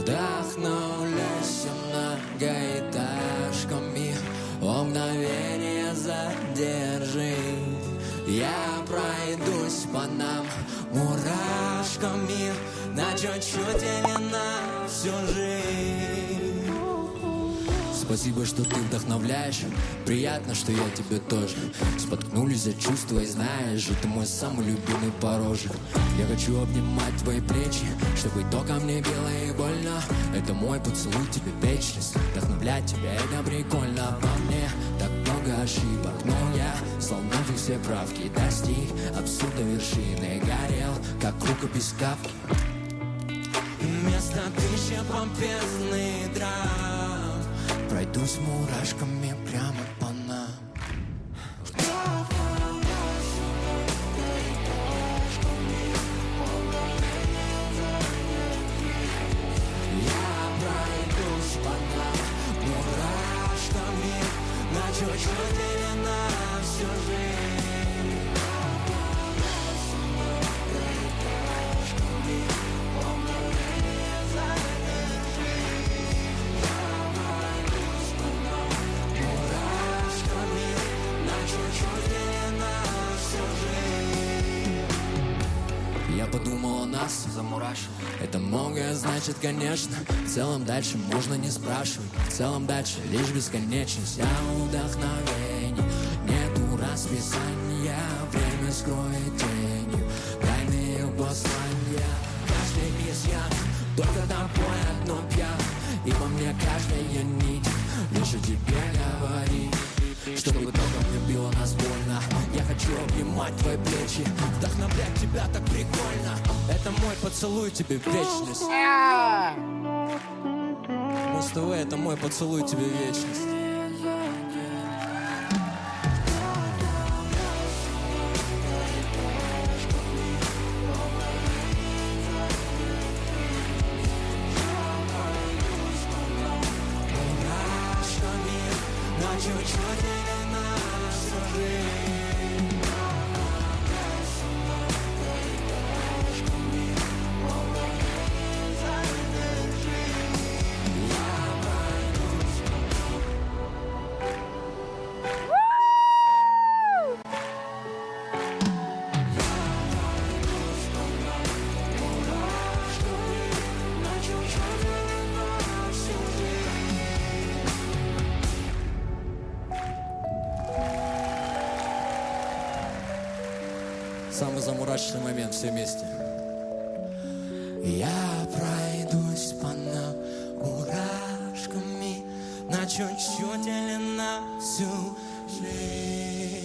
Вдохновляюсь многоэтажками, о мгновение задержи. Я пройдусь по нам мурашками, на чуть-чуть или на всю жизнь. Спасибо, что ты вдохновляешь, приятно, что я тебе тоже. Споткнулись за чувства и знаешь же, ты мой самый любимый порожек. Я хочу обнимать твои плечи, чтобы только мне бело и больно. Это мой поцелуй, тебе вечность, вдохновлять тебя, это прикольно. Во мне так много ошибок, но я словно все правки достиг абсурда вершины. Горел, как рукопись Кафки. Вместо тысячи помпезных драм пройдусь мурашками прямо по нам. Я пройдусь по нам мурашками, на чуть-чуть или на всю жизнь. Я подумал о нас, замурашил. Это многое значит, конечно. В целом дальше можно не спрашивать. В целом дальше лишь бесконечность. А вдохновений нету расписания. Время скроет тенью тайные послания. Каждый из я только тобой одно пьян. И во мне каждая нить лишь о тебе говорит. Чтобы только мне било нас больно. Я хочу обнимать твои плечи, вдохновлять тебя так прикольно. Это мой поцелуй тебе в вечность. Муз-ТВ, это мой поцелуй тебе в вечность. Самый замурашенный момент, все вместе. Я пройдусь по нам мурашками, на чуть-чуть или на всю жизнь.